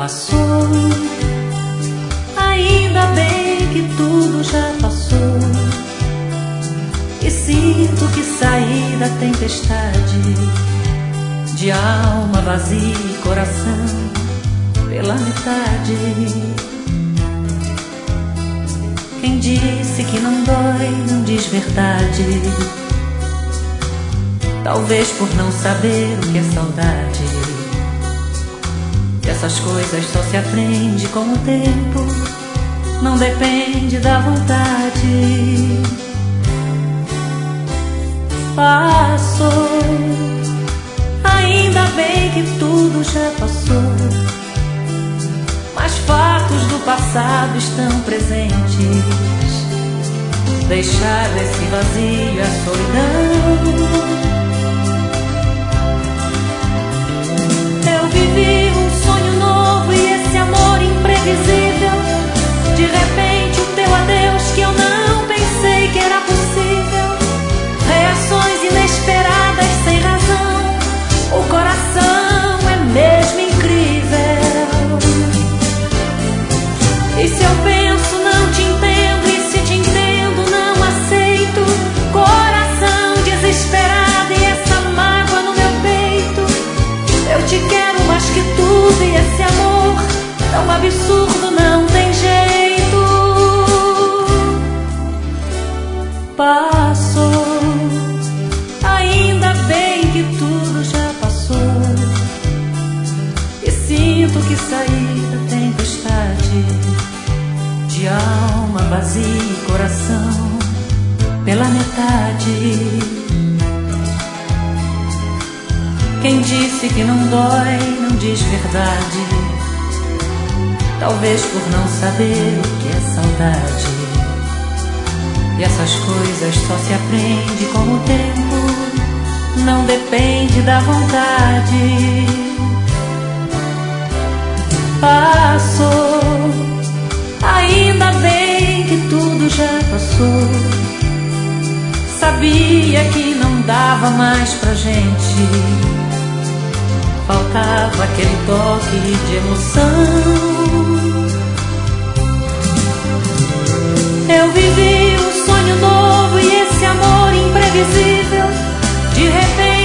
passou. Ainda bem que tudo já passou. E sinto que saí da tempestade, de alma vazia e coração pela metade. Quem disse que não dói não diz verdade. Talvez por não saber o que é saudade. E essas coisas só se aprende com o tempo, não depende da vontade. Passou, ainda bem que tudo já passou. Mas fatos do passado estão presentes. Deixar esse vazio e a solidão. Eu vivi um sonho novo e esse amor imprevisível. De repente o teu adeus que eu não pensei que era possível. Reações inesperadas sem razão. O coração é mesmo incrível. E se eu penso não te entendo, e se te entendo não aceito. Coração desesperado e essa mágoa no meu peito. Eu te quero mais que tudo e esse amor tão absurdo não tem jeito. Passou, ainda bem que tudo já passou. E sinto que saí da tempestade, de alma vazia e coração pela metade. Quem disse que não dói não diz verdade. Talvez por não saber o que é saudade. E essas coisas só se aprende com o tempo, não depende da vontade. Passou, ainda bem que tudo já passou. Sabia que não dava mais pra gente. Faltava aquele toque de emoção. Eu vivi um sonho novo e esse amor imprevisível. De repente